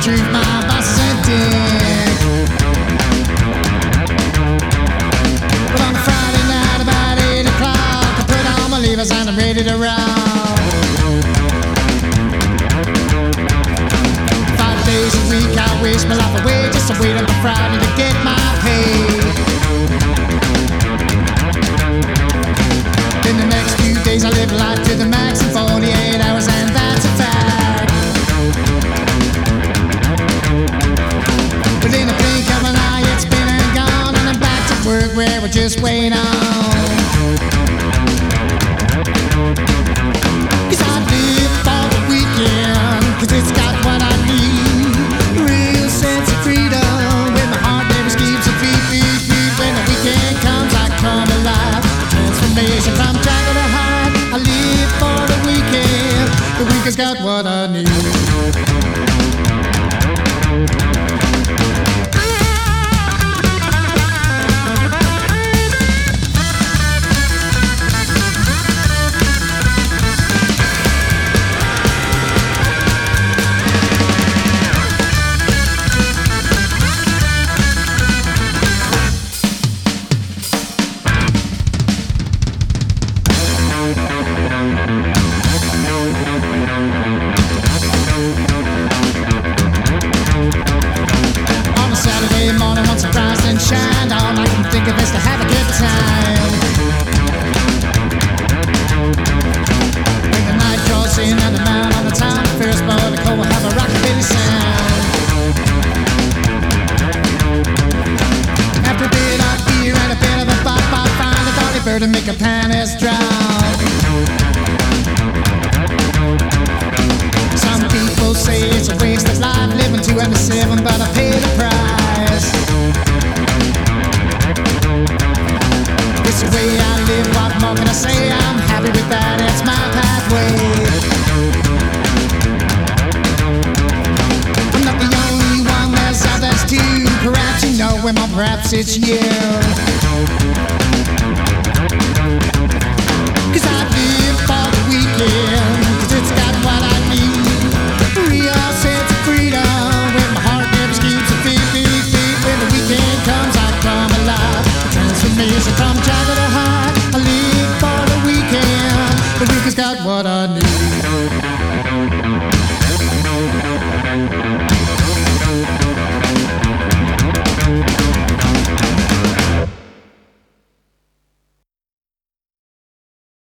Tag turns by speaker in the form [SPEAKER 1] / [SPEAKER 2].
[SPEAKER 1] truth, my boss is a dick. But on a Friday night about 8 o'clock, I put on my levers and I'm ready to roll. 5 days a week I waste my life away just to wait up on Friday to get my pay. In the next few days I live life to the max in 48 hours, and that's a fact. But in the blink of an eye it's been and gone, and I'm back to work where we're just waiting on. 'Cause I live for the weekend, 'cause it's got what I need. A real sense of freedom, when my heart never skips a beat, beat, beat. When the weekend comes I come alive. Transformation from jagged to high. I live for the weekend. The weekend's got what I need. Saturday morning, once surprised and shined, all I can think of is to have a good time. When the night draws in and the man on the town, the first boy to call will have a rockabilly sound. After a bit of beer and a bit of a bop, I'll find a dolly bird and make a panties drop. Some people say it's a waste of life living 207, but I pay the price. It's the way I live, what more can I say? I'm happy with that, it's my pathway. I'm not the only one, there's others too. Perhaps you know him, or perhaps it's you. 'Cause I live for the weekend, 'cause it's got what I need. A real sense of freedom, when my heart never skips a beat, beat, beat. When the weekend comes I come alive. Transformation from jagged to high. I live for the weekend. The weekend's got what I need.